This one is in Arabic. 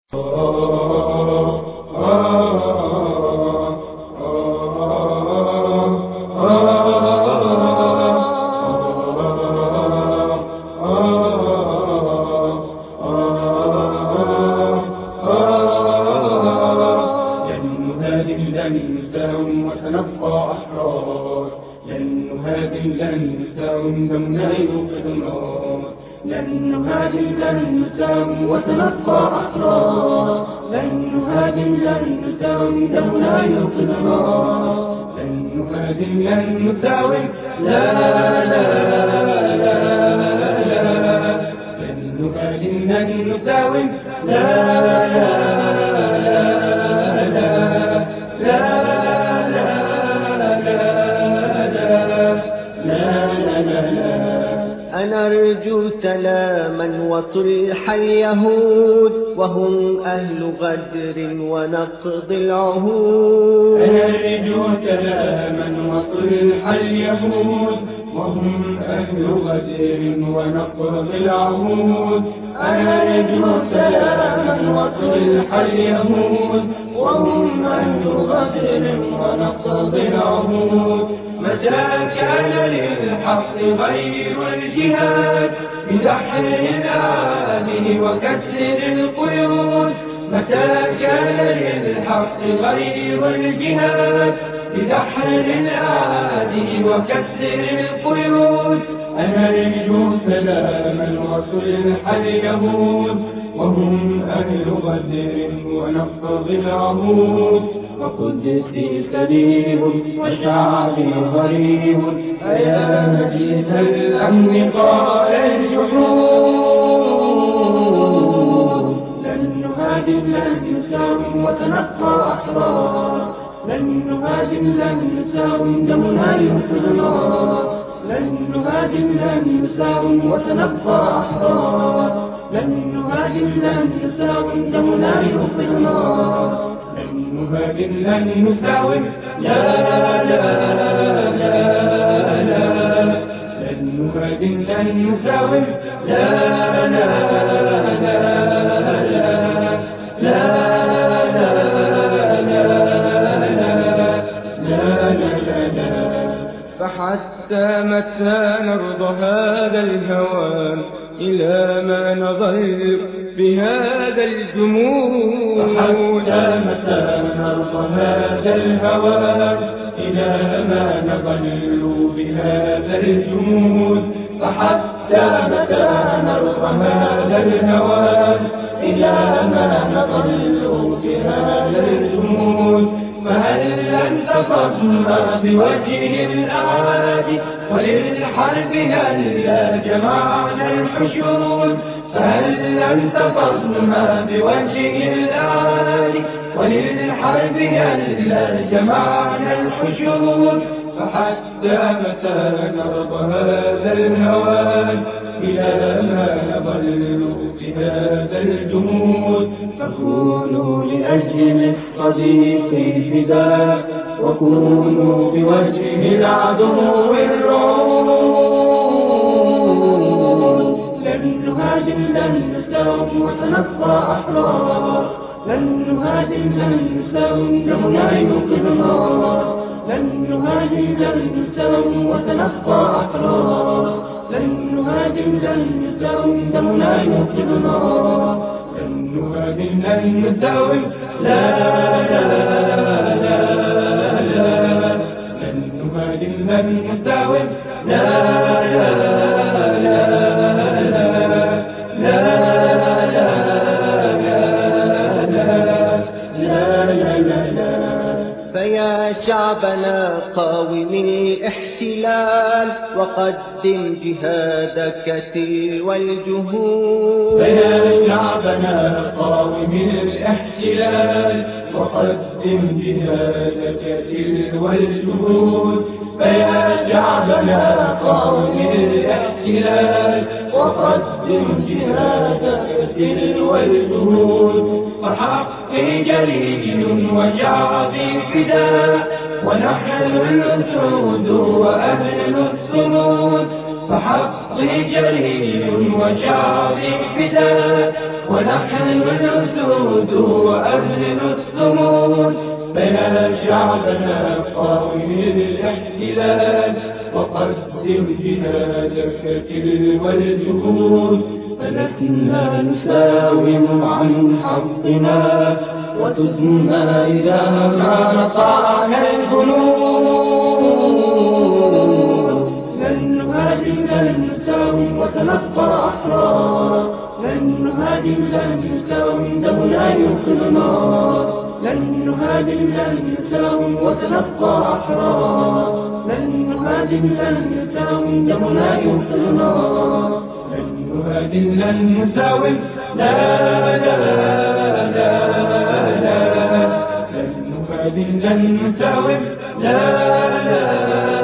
وسنبقى أحرار، لن نهادم لن نساوم دمنا يوقظ النار، لن نهادم لن نساوم وسنبقى أحرار، لن نهادم لن نساوم دمنا يوقظ النار، لن نهادم لن نساوم لا لا لا لا، لن نهادم لن نساوم لا أنا أرجو سلاما وصلح اليهود وهم أهل غدر ونقض العهود. أنا أرجو سلاما وصلح اليهود وهم أهل غدر ونقض العهود. أنا أرجو سلاما وصلح اليهود وهم أهل غدر ونقض العهود. متى كان للحق غير الجهاد بدحر الأعادي وكسر القيود؟ متى كان للحق غير الجهاد بدحر الأعادي وكسر القيود؟ أنا أرجو سلاما وصلح اليهود وهم أهل غدر ونقض العهود. وقدسي سليم وشعبي غريب، أيا مجيد الأمن قال الجحود. لن نهادم لن نساوم وسنبقى أحرار، لن نهادم لن نساوم دمنا يوقظ النار، لن نهادم لن نساوم وسنبقى أحرار، لن نهادم لن نساوم دمنا يوقظ النار، لن نهادم لن نساوم لا لا لا لا، لن نهادم لن نساوم لا لا لا لا. فحتى متى نرضى هذا الهوان إلى ما نظل بهذا الجمود؟ فحتى متى نرضى هذا الهوان إلى ما نظل بهذا الجمود؟ فحتى متى نرضى هذا الهوان إلى ما نظل بهذا الجمود؟ فهل انتصرنا بوجه الأعادي وللحرب هلا جمعنا الحشود؟ فهل انتصرنا بوجه الأعادي وللحرب هلا جمعنا الحشود؟ فحتى متى نرضى هذا الهوان إلى ما نظل بهذا الجمود؟ فكونوا لأجل الصديق فداء، وكونوا بوجه العدو الرعود. لن نهادم لن نساوم وسنبقى أحرار، لن نهادم لن نساوم دمنا يوقظ النار، لن نهادم لن نساوم وسنبقى أحرار، لن نهادم لن نساوم دمنا يوقظ النار، لن نهادم لن نساوم لا لا لا لا، لن نهادم لن نساوم لا لا لا. فيا شعبنا قاوم الاحتلال وقدم جهادك تلو الجهود. فيا شعبنا قاوم الاحتلال وقدم جهادك تلو الجهود. فيا شعبنا قاوم الاحتلال وقدم جهادك تلو الجهود. فحقي جليل وشعبي فداء ونحن الأسود وأهل الصمود. فحقي جليل وشعبي فداء ونحن الأسود وأهل الصمود. فيا شعبنا قاوم الاحتلال وقدم جهادك تلو الجهود. فلسنا نساوم عن حقنا وتدمى إذا ما طعن الجنود. لن نهاجم لن نساوم وتنقى أحرار، لن نهاجم لن نساوم دمنا يوصلنا. لن نهاجم لن نساوم وتنقى أحرار، لن نهاجم لن نساوم دمنا يوصلنا. لن نهاجم لن نساوم لا لا لا لا، لن نهاجم لن نساوم لا لا